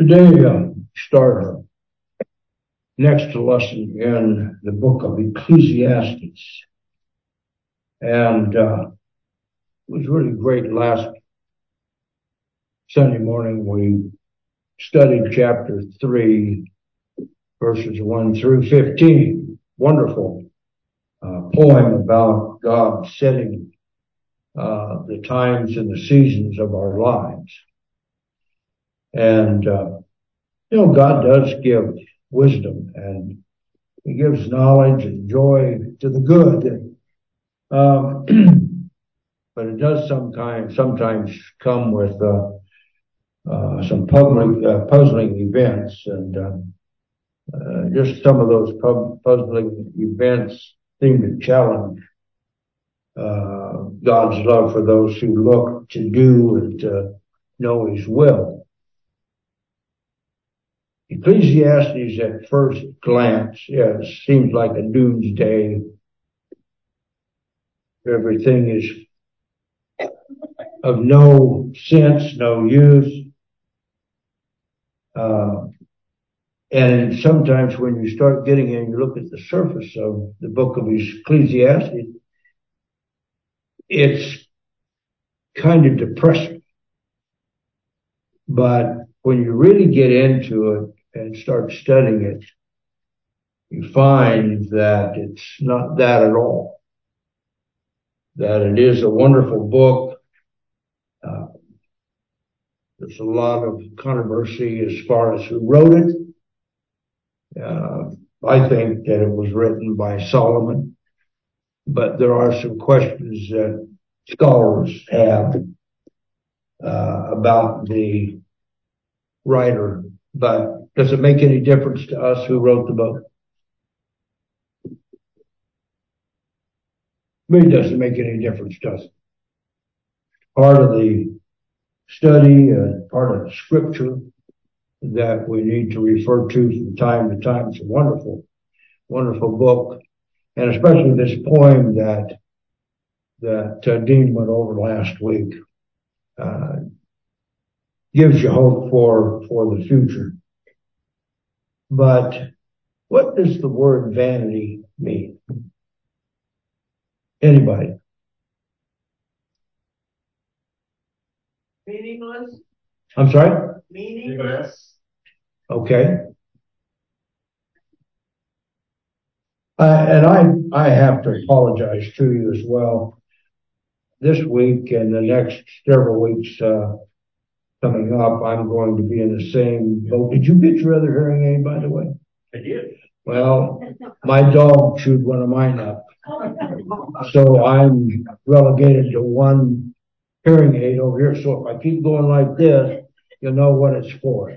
Today, start our next lesson in the book of Ecclesiastes. And it was really great last Sunday morning. We studied chapter 3, verses 1 through 15. Wonderful poem about God setting the times and the seasons of our lives. And, God does give wisdom, and He gives knowledge and joy to the good. But it does sometimes come with some puzzling events, and just some of those puzzling events seem to challenge God's love for those who look to do and to know His will. Ecclesiastes at first glance, seems like a doomsday. Everything is of no sense, no use. And sometimes when you start getting in, you look at the surface of the book of Ecclesiastes, it's kind of depressing. But when you really get into it and start studying it, you find that it's not that at all. That it is a wonderful book. There's a lot of controversy as far as who wrote it. I think that it was written by Solomon, but there are some questions that scholars have about the writer. But does it make any difference to us who wrote the book? It doesn't make any difference, does it? Part of the study, part of the scripture that we need to refer to from time to time. It's a wonderful, wonderful book, and especially this poem that Dean went over last week gives you hope for the future. But what does the word vanity mean? Anybody? Meaningless. I'm sorry? Meaningless. Okay. And I have to apologize to you as well. This week and the next several weeks coming up, I'm going to be in the same boat. Did you get your other hearing aid, by the way? I did. Well, my dog chewed one of mine up. So I'm relegated to one hearing aid over here. So if I keep going like this, you'll know what it's for.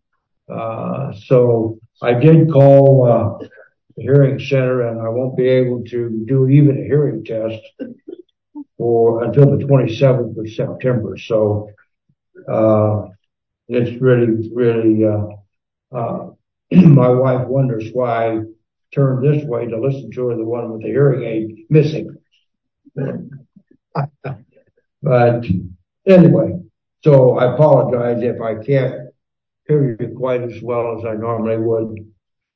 So I did call the hearing center, and I won't be able to do even a hearing test until the 27th of September. So it's really my wife wonders why I turned this way to listen to her, the one with the hearing aid missing. But anyway, so I apologize if I can't hear you quite as well as I normally would.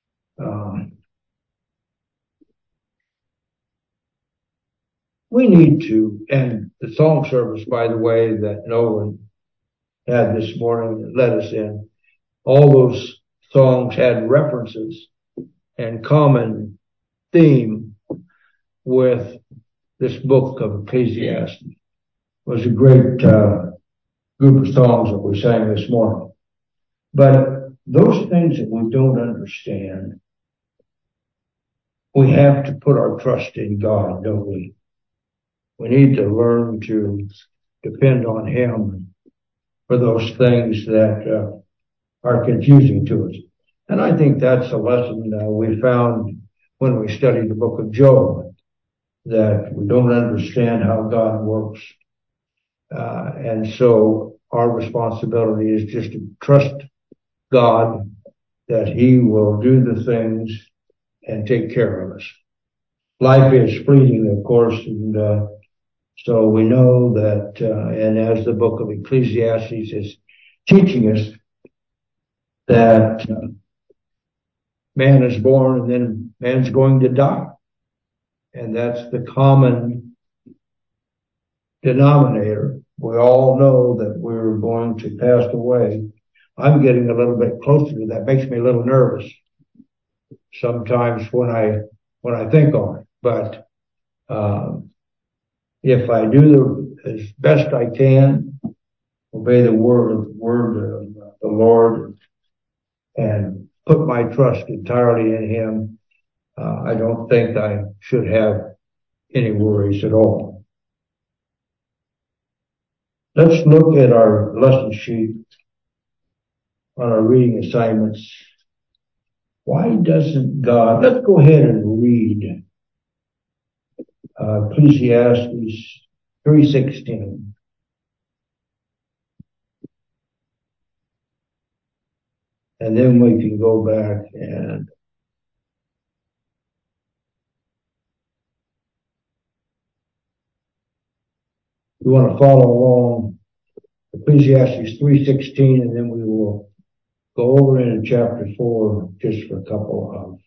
We need to, and the song service, by the way, that Nolan had this morning that led us in, all those songs had references and common theme with this book of Ecclesiastes. It was a great group of songs that we sang this morning. But those things that we don't understand, we have to put our trust in God, don't we? We need to learn to depend on Him for those things that are confusing to us. And I think that's a lesson we found when we studied the book of Job, that we don't understand how God works. And so our responsibility is just to trust God that He will do the things and take care of us. Life is fleeting, of course, and so we know that, and as the book of Ecclesiastes is teaching us, that man is born and then man's going to die. And that's the common denominator. We all know that we're going to pass away. I'm getting a little bit closer to that. Makes me a little nervous sometimes when I think on it. But if I do as best I can, obey the word of the Lord, and put my trust entirely in Him, I don't think I should have any worries at all. Let's look at our lesson sheet on our reading assignments. Why doesn't God, let's go ahead and read Ecclesiastes 3:16. And then we can go back and you want to follow along Ecclesiastes 3:16, and then we will go over into chapter 4 just for a couple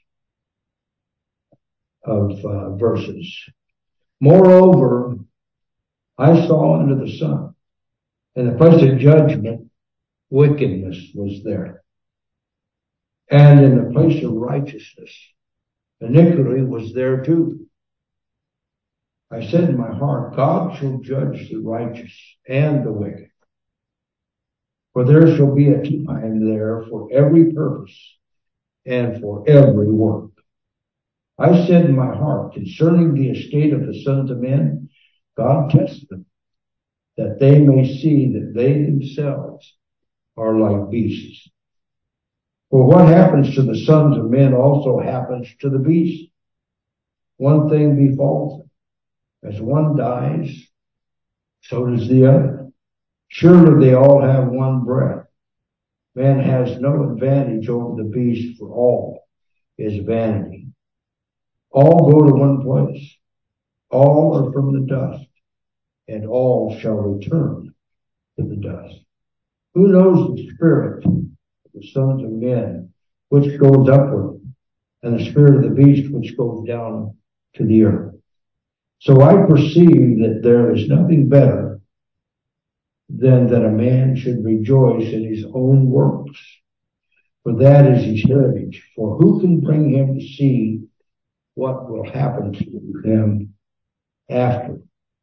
of verses. Moreover, I saw under the sun, in the place of judgment, wickedness was there. And in the place of righteousness, iniquity was there too. I said in my heart, God shall judge the righteous and the wicked. For there shall be a time there for every purpose and for every work. I said in my heart, concerning the estate of the sons of men, God tests them, that they may see that they themselves are like beasts. For what happens to the sons of men also happens to the beasts. One thing befalls them. As one dies, so does the other. Surely they all have one breath. Man has no advantage over the beast, for all is vanity. All go to one place. All are from the dust, and all shall return to the dust. Who knows the spirit of the sons of men, which goes upward, and the spirit of the beast, which goes down to the earth? So I perceive that there is nothing better than that a man should rejoice in his own works, for that is his heritage. For who can bring him to see what will happen to him after?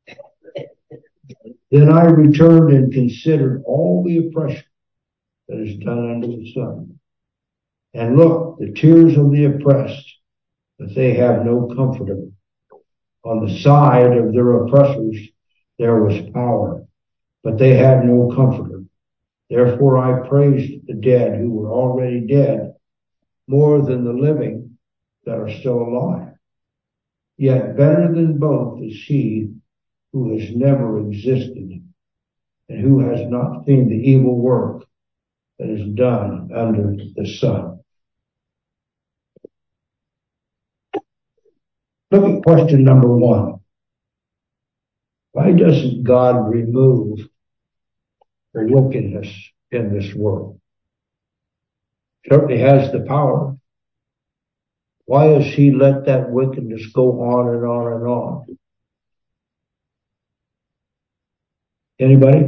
Then I returned and considered all the oppression that is done under the sun. And look, the tears of the oppressed, that they have no comforter. On the side of their oppressors there was power, but they had no comforter. Therefore I praised the dead who were already dead more than the living that are still alive. Yet better than both is he who has never existed and who has not seen the evil work that is done under the sun. Look at question number 1. Why doesn't God remove the wickedness in this world? Certainly has the power. Why has he let that wickedness go on and on and on? Anybody?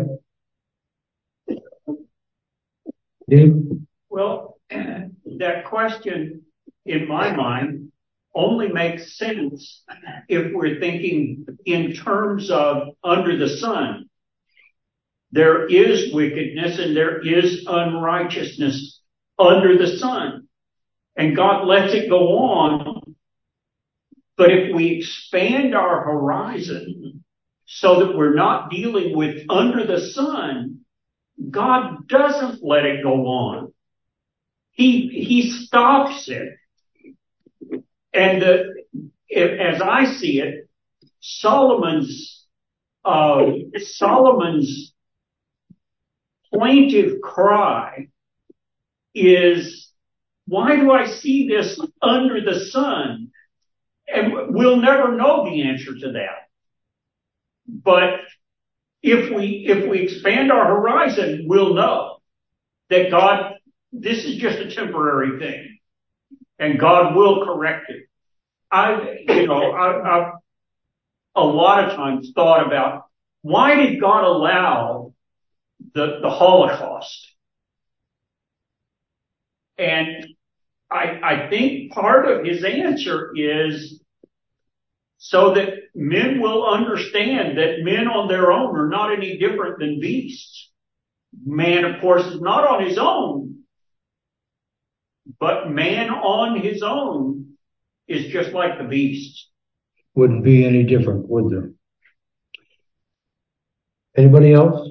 Dave? Well, that question, in my mind, only makes sense if we're thinking in terms of under the sun. There is wickedness and there is unrighteousness under the sun. And God lets it go on. But if we expand our horizon so that we're not dealing with under the sun, God doesn't let it go on. He stops it. And as I see it, Solomon's plaintive cry is, why do I see this under the sun? And we'll never know the answer to that. But if we expand our horizon, we'll know that God this is just a temporary thing, and God will correct it. I've a lot of times thought about, why did God allow the Holocaust? And I think part of his answer is so that men will understand that men on their own are not any different than beasts. Man, of course, is not on his own, but man on his own is just like the beasts. Wouldn't be any different, would there? Anybody else?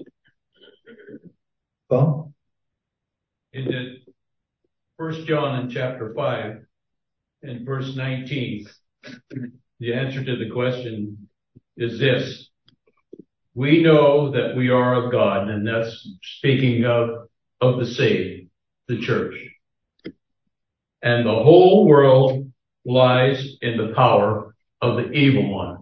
Well, In the 1 John in chapter 5 and verse 19, the answer to the question is this: we know that we are of God, and that's speaking of the saved, the church. And the whole world lies in the power of the evil one.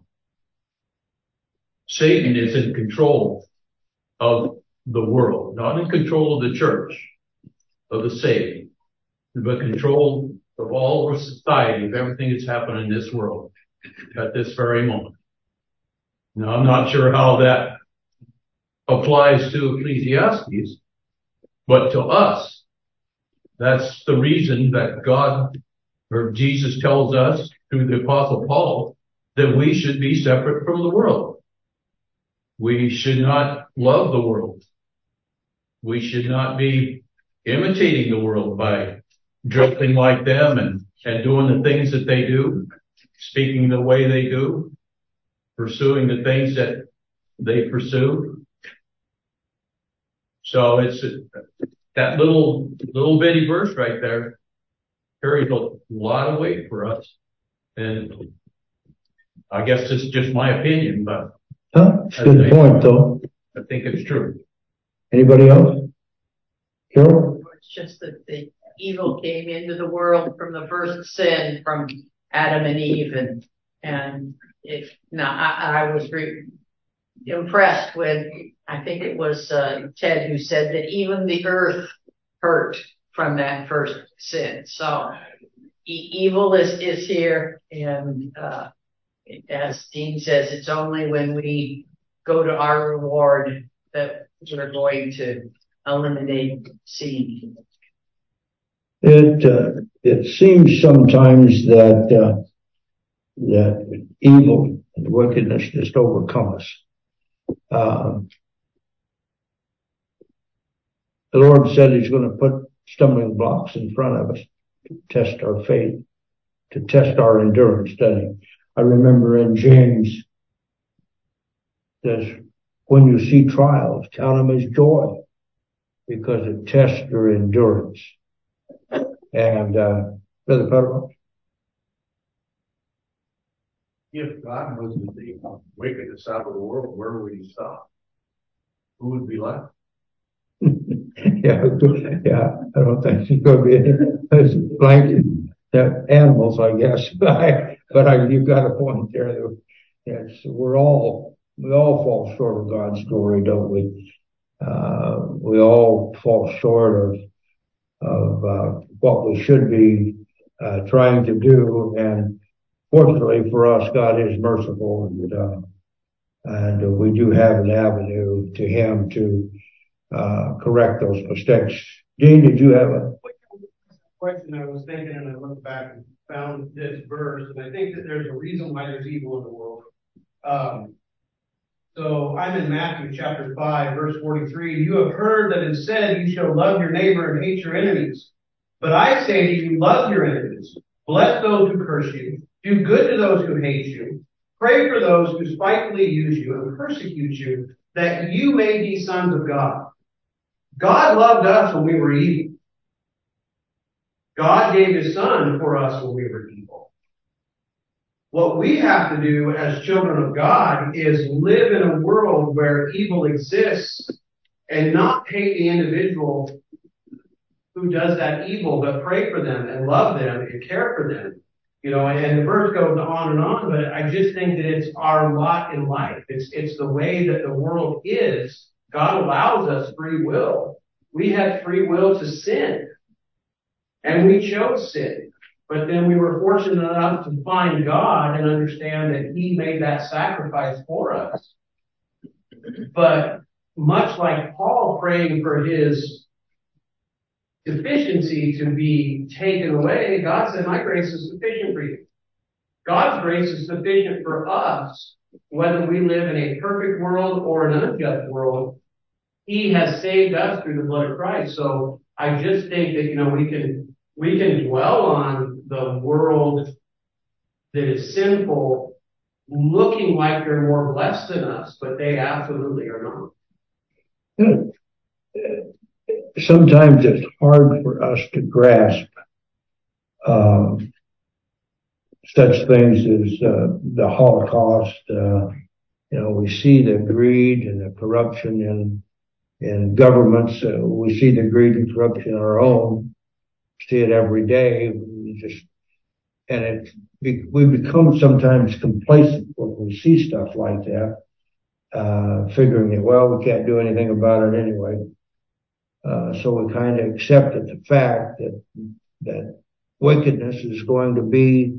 Satan is in control of the world, not in control of the church, of the saved, but control of all of society, of everything that's happening in this world at this very moment. Now, I'm not sure how that applies to Ecclesiastes, but to us, that's the reason that God or Jesus tells us through the Apostle Paul that we should be separate from the world. We should not love the world. We should not be imitating the world by dressing like them and doing the things that they do, speaking the way they do, pursuing the things that they pursue. So it's that little bitty verse right there carries a lot of weight for us. And I guess it's just my opinion, but it's a good point, though. I think it's true. Anybody else? Carol? It's just that the evil came into the world from the first sin from Adam and Eve, and I was impressed when I think it was Ted who said that even the earth hurt from that first sin. So evil is here, and as Dean says, it's only when we go to our reward that we're going to eliminate sin. It seems sometimes that evil and wickedness just overcome us. The Lord said He's going to put stumbling blocks in front of us to test our faith, to test our endurance, doesn't He? I remember in James, says, when you see trials, count them as joy, because it tests your endurance. And Brother Federer? If God was the wickedness out of the world, where would He stop? Who would be left? yeah, I don't think it's going to be blanket animals, I guess. But you've got a point there. We all fall short of God's glory, don't we? We all fall short of what we should be trying to do, and fortunately for us, God is merciful, and we do have an avenue to Him to correct those mistakes. Dean, did you have a question? I was thinking, and I looked back and found this verse, and I think that there's a reason why there's evil in the world. So I'm in Matthew chapter 5, verse 43. You have heard that it is said, you shall love your neighbor and hate your enemies. But I say to you, love your enemies. Bless those who curse you. Do good to those who hate you. Pray for those who spitefully use you and persecute you, that you may be sons of God. God loved us when we were evil. God gave His Son for us when we were evil. What we have to do as children of God is live in a world where evil exists and not hate the individual who does that evil, but pray for them and love them and care for them. And the verse goes on, but I just think that it's our lot in life. It's the way that the world is. God allows us free will. We have free will to sin. And we chose sin. But then we were fortunate enough to find God and understand that He made that sacrifice for us. But much like Paul praying for his deficiency to be taken away, God said, my grace is sufficient for you. God's grace is sufficient for us, whether we live in a perfect world or an unjust world. He has saved us through the blood of Christ. So I just think that, we can dwell on the world that is sinful, looking like they're more blessed than us, but they absolutely are not. Sometimes it's hard for us to grasp such things as the Holocaust. We see the greed and the corruption in governments. We see the greed and corruption in our own. See it every day. We become sometimes complacent when we see stuff like that, figuring that, well, we can't do anything about it anyway. So we kind of accepted the fact that wickedness is going to be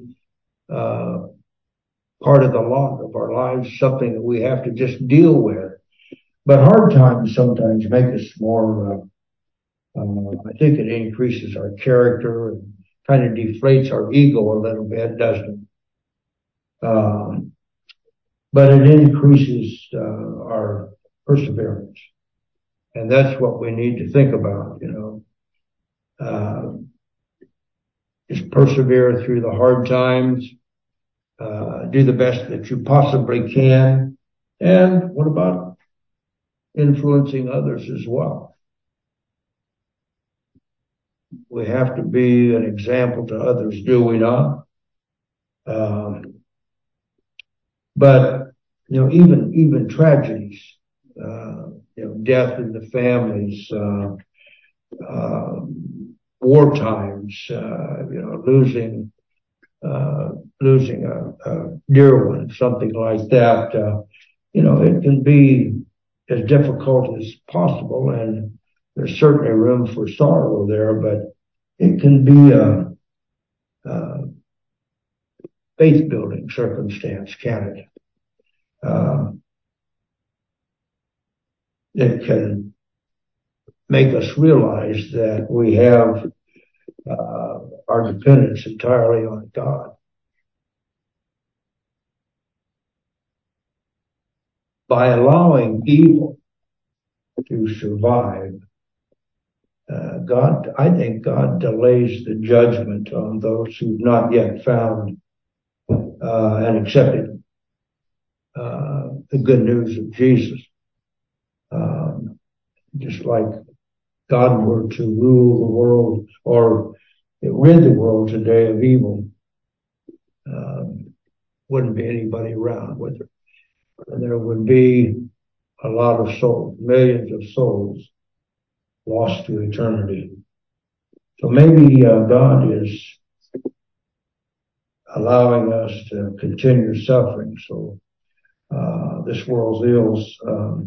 part of the lot of our lives, something that we have to just deal with. But hard times sometimes make us more, I think it increases our character and kind of deflates our ego a little bit, doesn't it? But it increases our perseverance. And that's what we need to think about, Just persevere through the hard times, do the best that you possibly can. And what about influencing others as well? We have to be an example to others, do we not? But, even tragedies, death in the families, war times, losing a dear one, something like that, it can be as difficult as possible, and there's certainly room for sorrow there, but it can be a faith-building circumstance, can it? It can make us realize that we have our dependence entirely on God. By allowing evil to survive, I think God delays the judgment on those who've not yet found and accepted the good news of Jesus. Just like God were to rule the world or rid the world today of evil, wouldn't be anybody around, would there? And there would be a lot of souls, millions of souls lost to eternity. So maybe God is allowing us to continue suffering. So this world's ills,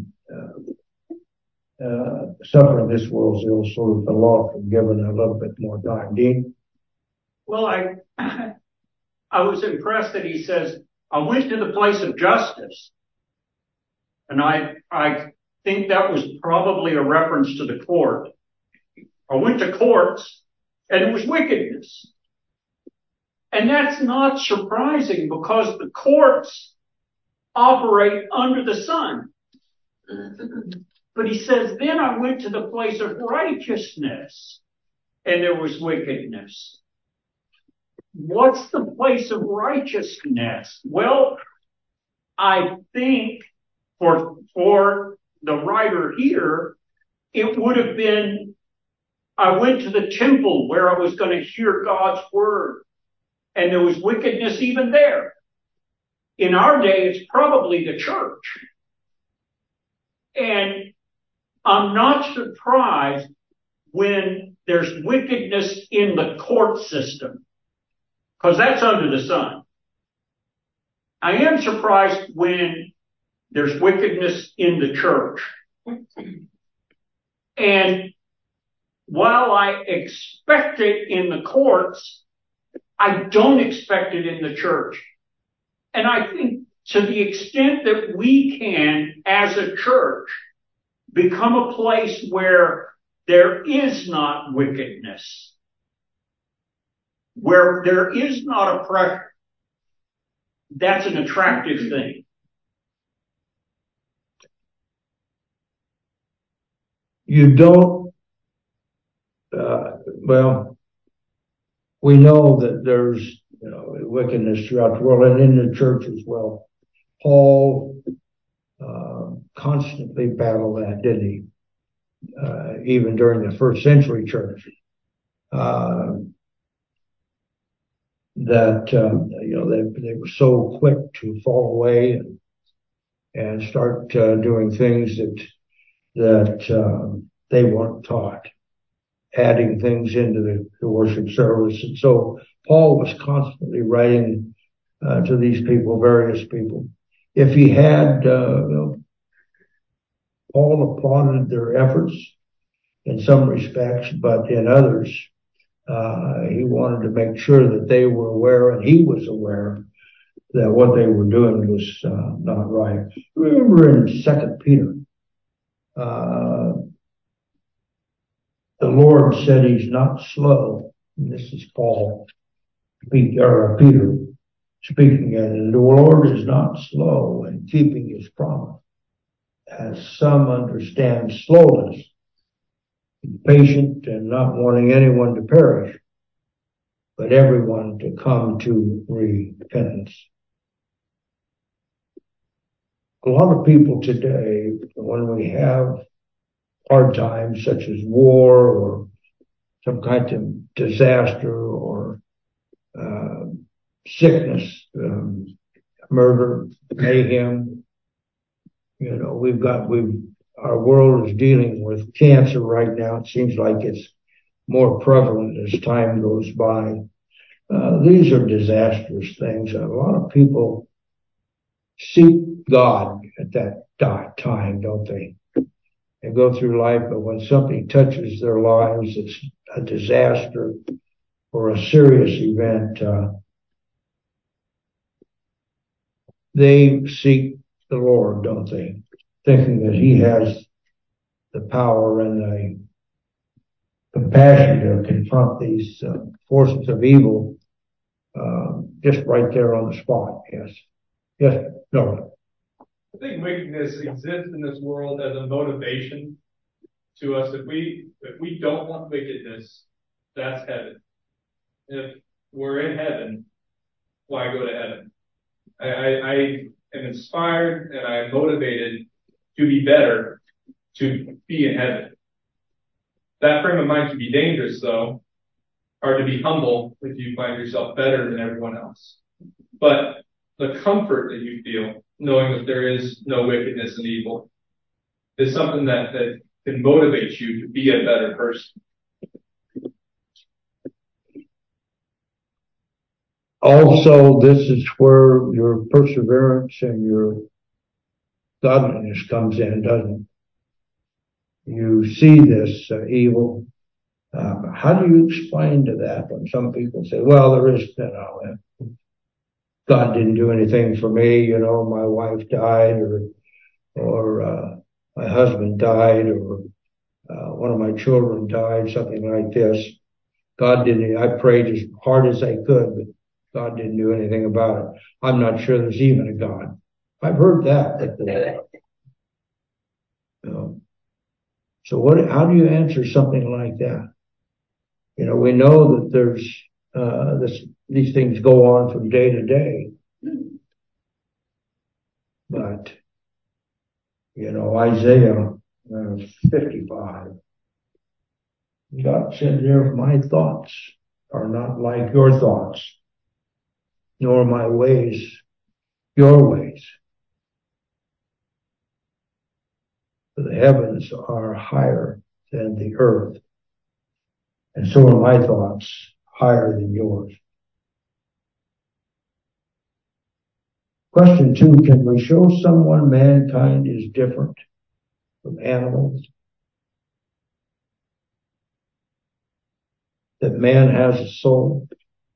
suffering this world's ills, so that the Lord can give it a little bit more time. Dean? Well, I was impressed that he says, I went to the place of justice. And I think that was probably a reference to the court. I went to courts, and it was wickedness. And that's not surprising because the courts operate under the sun. But he says, then I went to the place of righteousness, and there was wickedness. What's the place of righteousness? Well, I think for the writer here, it would have been, I went to the temple where I was going to hear God's word, and there was wickedness even there. In our day, it's probably the church. And I'm not surprised when there's wickedness in the court system, because that's under the sun. I am surprised when there's wickedness in the church. And while I expect it in the courts, I don't expect it in the church. And I think to the extent that we can, as a church, become a place where there is not wickedness, where there is not oppression, that's an attractive thing. You don't, we know that there's wickedness throughout the world and in the church as well. Paul constantly battled that, didn't he? Even during the first century church, that they were so quick to fall away and start doing things that they weren't taught, adding things into the worship service. And so Paul was constantly writing to these people, various people. If he had, Paul applauded their efforts in some respects, but in others, he wanted to make sure that they were aware, and he was aware, that what they were doing was not right. Remember in 2 Peter, the Lord said he's not slow. This is Paul, or Peter speaking, and the Lord is not slow in keeping his promise, as some understand slowness, patient and not wanting anyone to perish, but everyone to come to repentance. A lot of people today, when we have hard times such as war or some kind of disaster or sickness, murder, mayhem, our world is dealing with cancer right now. It seems like it's more prevalent as time goes by. These are disastrous things. A lot of people seek God at that time, don't they? They go through life, but when something touches their lives, it's a disaster or a serious event, they seek the Lord, don't they? Thinking that he has the power and the compassion to confront these forces of evil just right there on the spot. Yes, no. I think wickedness exists in this world as a motivation to us. If we don't want wickedness, that's heaven. If we're in heaven, why go to heaven? I am inspired and I am motivated to be better, to be in heaven. That frame of mind can be dangerous, though. Hard to be humble if you find yourself better than everyone else. But the comfort that you feel knowing that there is no wickedness and evil is something that can motivate you to be a better person. Also, this is where your perseverance and your godliness comes in, doesn't it? You see this evil. How do you explain to that when some people say, well, there is, God didn't do anything for me, my wife died or my husband died or one of my children died, something like this. God didn't, I prayed as hard as I could, but God didn't do anything about it. I'm not sure there's even a God. I've heard that before. So how do you answer something like that? We know that there's these things go on from day to day. But, Isaiah 55, God said there, my thoughts are not like your thoughts, nor my ways your ways. For the heavens are higher than the earth, and so are my thoughts higher than yours. Question 2, can we show someone mankind is different from animals? that man has a soul?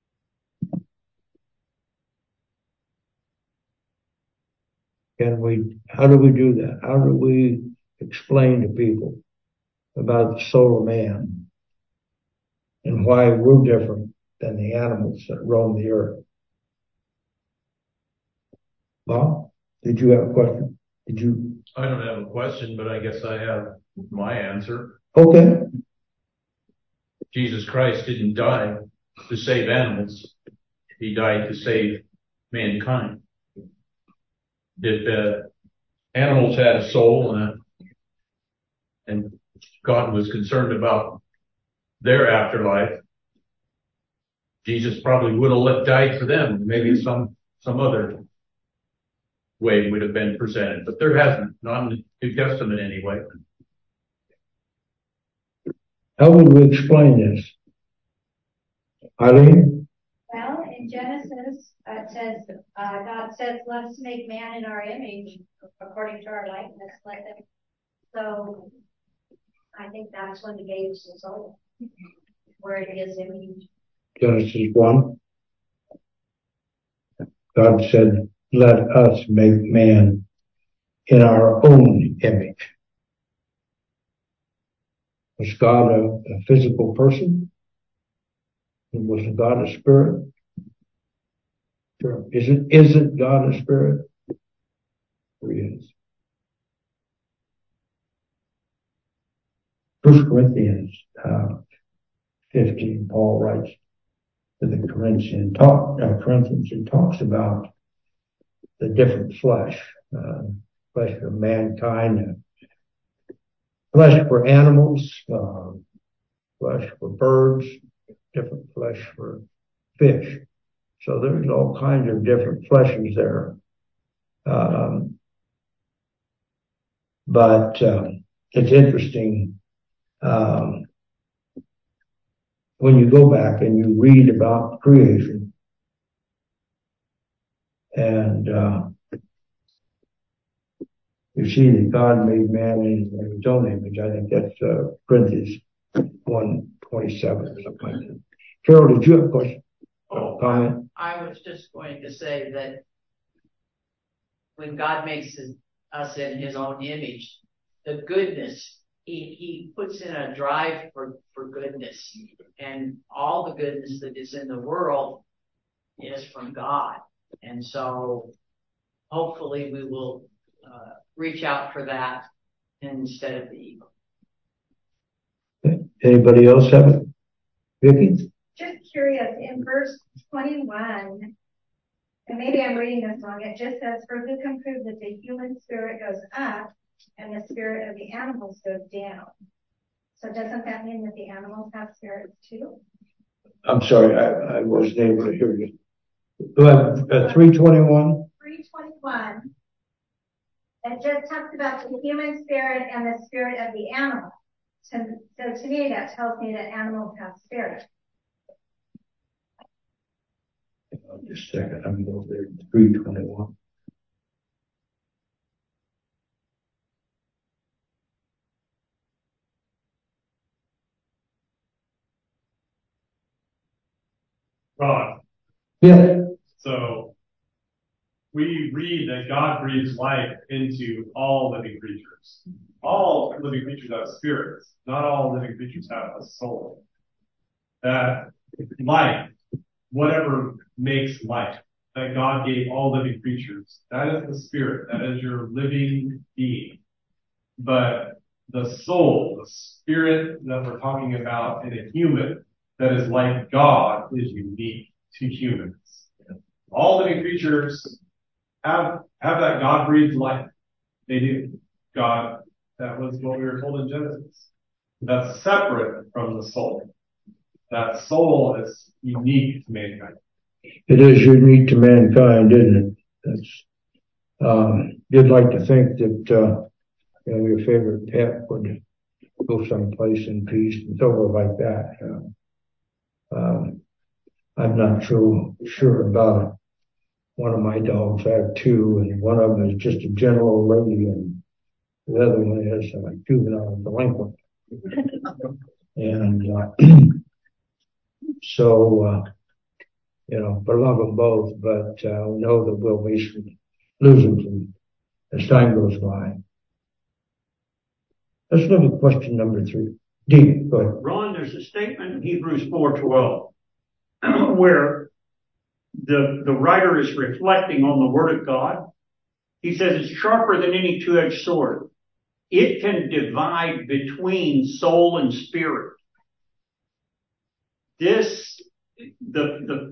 How do we do that? How do we explain to people about the soul of man and why we're different than the animals that roam the earth? Bob, did you have a question? I don't have a question, but I guess I have my answer. Okay. Jesus Christ didn't die to save animals. He died to save mankind. If animals had a soul and God was concerned about their afterlife, Jesus probably would have died for them. Maybe some other way would have been presented, but there hasn't, not in the New Testament anyway. How would we explain this? Eileen? Well, in Genesis, it says, God says, let us make man in our image, according to our likeness. So I think that's when he gave us his soul, where it is image. Genesis 1. God said, let us make man in our own image. Was God a physical person? Was God a spirit? Sure. Isn't God a spirit? He is. 1 Corinthians 15, Paul writes to the Corinthians and talks about the different flesh for mankind, flesh for animals, flesh for birds, different flesh for fish. So there's all kinds of different fleshes there. But it's interesting when you go back and you read about creation and you see that God made man in his own image. I think that's Corinthians 1:27 or something like that. Carol, did you have a question? Comment? I was just going to say that when God makes us in his own image, the goodness, he puts in a drive for goodness, and all the goodness that is in the world is from God. And so hopefully we will reach out for that instead of the evil. Anybody else have it? Vicki? Just curious, in verse 21, and maybe I'm reading this wrong, it just says, for who can prove that the human spirit goes up and the spirit of the animals goes down? So doesn't that mean that the animals have spirits too? I'm sorry, I wasn't able to hear you. 321? 321. It just talks about the human spirit and the spirit of the animal. So to me, that tells me that animals have spirit. Just a second, I'm going there. 321. Ron. Yeah. So we read that God breathes life into all living creatures. All living creatures have spirits. Not all living creatures have a soul. That life, whatever makes life, that God gave all living creatures, that is the spirit. That is your living being. But the soul, the spirit that we're talking about in a human that is like God is unique to humans. All living creatures have that God-breathed life. They do. God, that was what we were told in Genesis. That's separate from the soul. That soul is unique to mankind. It is unique to mankind, isn't it? That's, you'd like to think that, your favorite pet would go someplace in peace and so on like that. I'm not so sure about it. One of my dogs, I have two, and one of them is just a gentle old lady, and the other one is a juvenile delinquent. And So, but love them both, but we know that we'll be losing them as time goes by. Let's look at question number 3. D, go ahead. Ron, there's a statement in Hebrews 4:12 where the writer is reflecting on the Word of God. He says it's sharper than any two-edged sword. It can divide between soul and spirit. The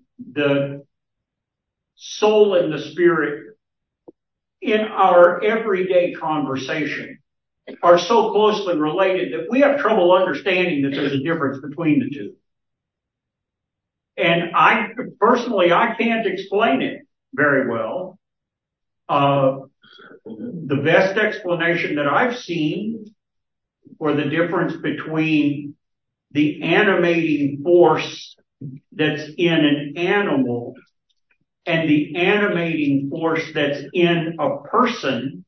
soul and the spirit in our everyday conversation are so closely related that we have trouble understanding that there's a difference between the two. And I can't explain it very well. The best explanation that I've seen for the difference between the animating force that's in an animal and the animating force that's in a person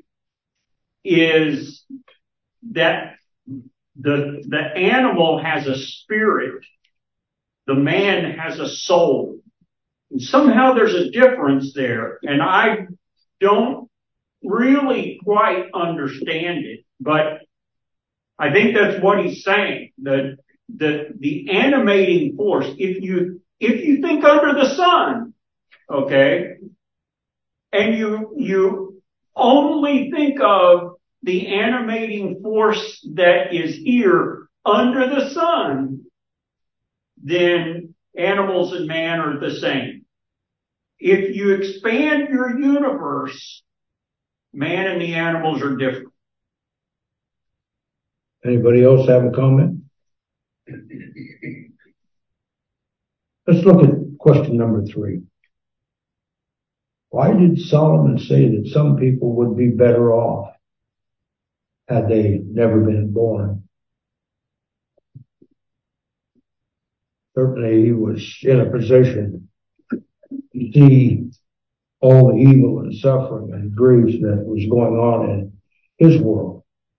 is that the animal has a spirit, the man has a soul. And somehow there's a difference there, and I don't really quite understand it, but I think that's what he's saying. That the animating force, if you think under the sun, okay, and you only think of the animating force that is here under the sun, then animals and man are the same. If you expand your universe, man and the animals are different. Anybody else have a comment? Let's look at question number 3. Why did Solomon say that some people would be better off had they never been born? Certainly he was in a position to see all the evil and suffering and grief that was going on in his world.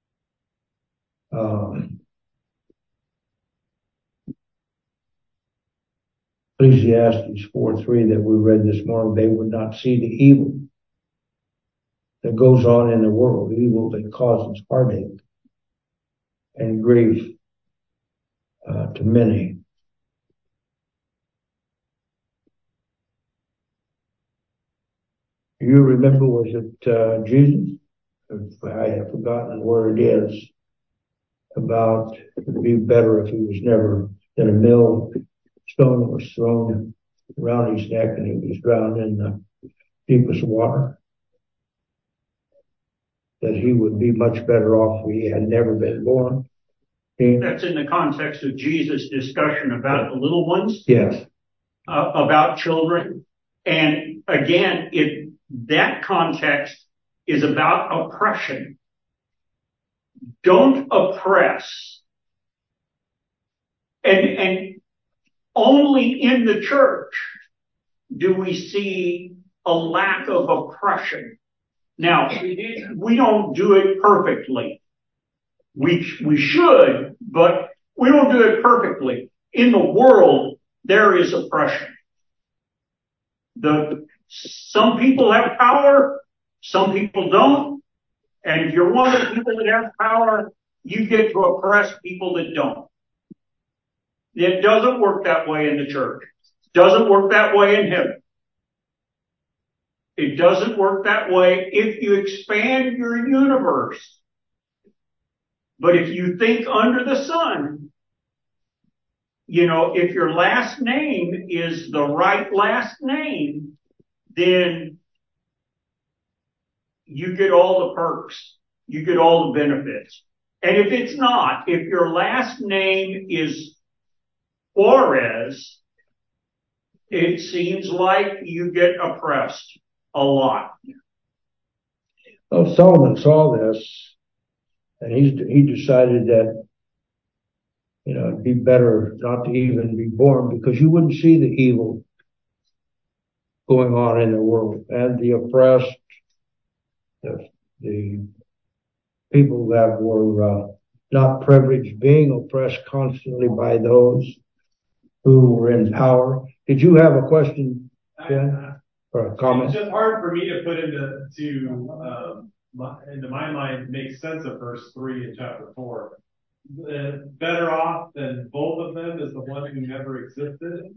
Ecclesiastes 4:3 that we read this morning, they would not see the evil that goes on in the world, evil that causes heartache and grief to many. Do you remember, was it Jesus? I have forgotten where it is, about it would be better if he was never in a millstone was thrown around his neck and he was drowned in the deepest water. That he would be much better off if he had never been born. That's in the context of Jesus' discussion about the little ones. Yes. About children. And again, that context is about oppression. Don't oppress. And only in the church do we see a lack of oppression. Now, we don't do it perfectly. We should, but we don't do it perfectly. In the world, there is oppression. Some people have power, some people don't. And if you're one of the people that have power, you get to oppress people that don't. It doesn't work that way in the church. It doesn't work that way in heaven. It doesn't work that way if you expand your universe. But if you think under the sun, if your last name is the right last name, then you get all the perks. You get all the benefits. And if it's not, if your last name is Juarez, it seems like you get oppressed a lot. Well, Solomon saw this, and he decided that, it'd be better not to even be born because you wouldn't see the evil going on in the world and the oppressed, the people that were not privileged being oppressed constantly by those who were in power. Did you have a question, Ben, or a comment? It's just hard for me to put into my mind, make sense of verse 3 in chapter 4. Better off than both of them is the one who never existed.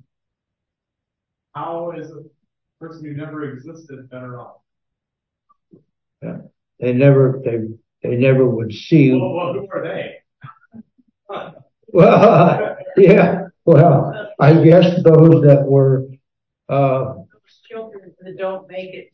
How is the person who never existed better off? Yeah. They never would see. Well, who are they? Well, yeah. Well, I guess those that were those children that don't make it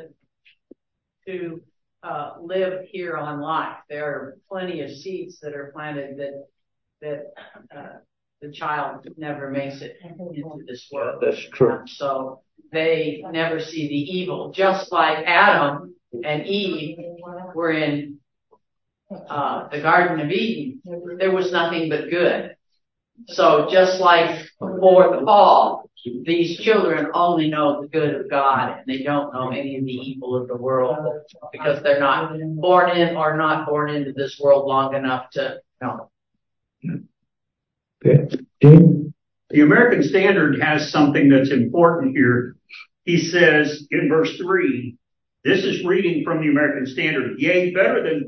to live here on life. There are plenty of seeds that are planted that the child never makes it into this world. That's true. So they never see the evil, just like Adam and Eve were in the Garden of Eden. There was nothing but good. So just like before the fall, these children only know the good of God, and they don't know any of the evil of the world because they're not born in or not born into this world long enough to know. Okay. Dean? The American Standard has something that's important here. He says in verse 3, this is reading from the American Standard, yea, better than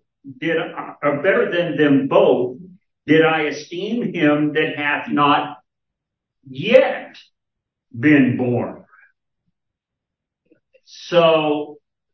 them both did I esteem him that hath not yet been born. So,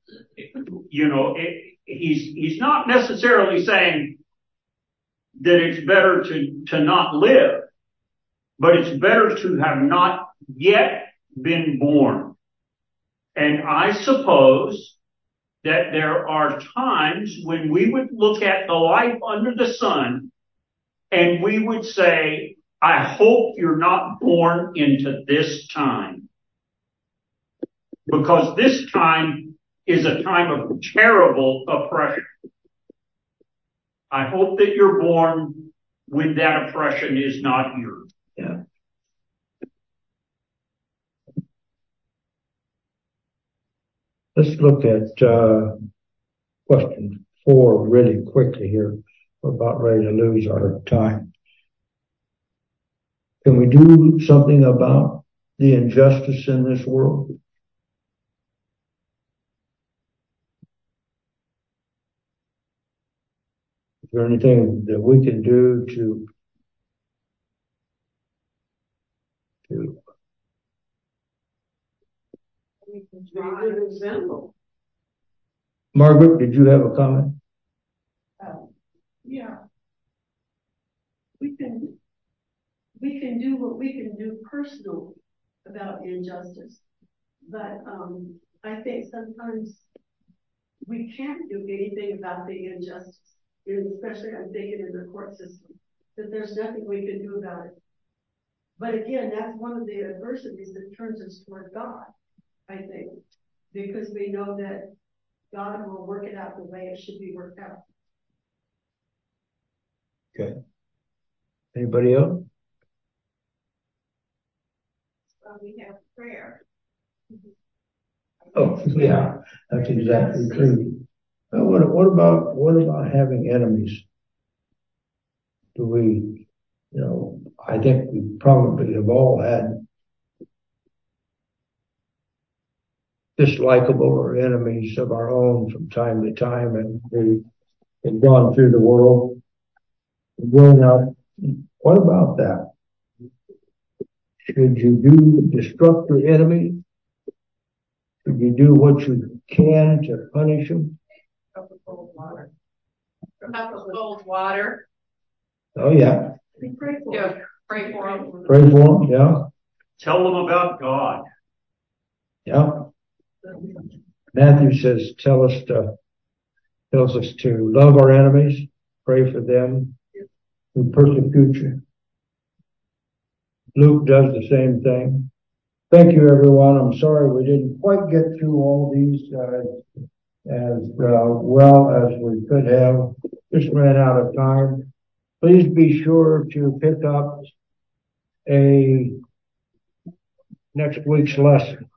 he's not necessarily saying that it's better to not live, but it's better to have not yet been born. And I suppose that there are times when we would look at the life under the sun and we would say, I hope you're not born into this time. Because this time is a time of terrible oppression. I hope that you're born when that oppression is not here. Yeah. Let's look at question 4 really quickly here. We're about ready to lose our time. Can we do something about the injustice in this world? Is there anything that we can do to We can try an example. Margaret, did you have a comment? Yeah. We can do what we can do personally about the injustice. But I think sometimes we can't do anything about the injustice. And especially I'm thinking in the court system, that there's nothing we can do about it. But again, that's one of the adversities that turns us toward God, I think. Because we know that God will work it out the way it should be worked out. Okay. Anybody else? We have prayer. Oh, yeah, that's exactly true. What about having enemies? Do we, I think we probably have all had dislikable or enemies of our own from time to time, and we've gone through the world growing up. What about that? Should you destruct your enemy? Should you do what you can to punish them? Cup of cold water. Cup of cold water. Oh yeah. Pray for Yeah, pray for them. Pray for them. Yeah. Tell them about God. Yeah. Matthew says, tells us to love our enemies, pray for them who persecute you. Luke does the same thing. Thank you, everyone. I'm sorry we didn't quite get through all these as well as we could have. Just ran out of time. Please be sure to pick up next week's lesson.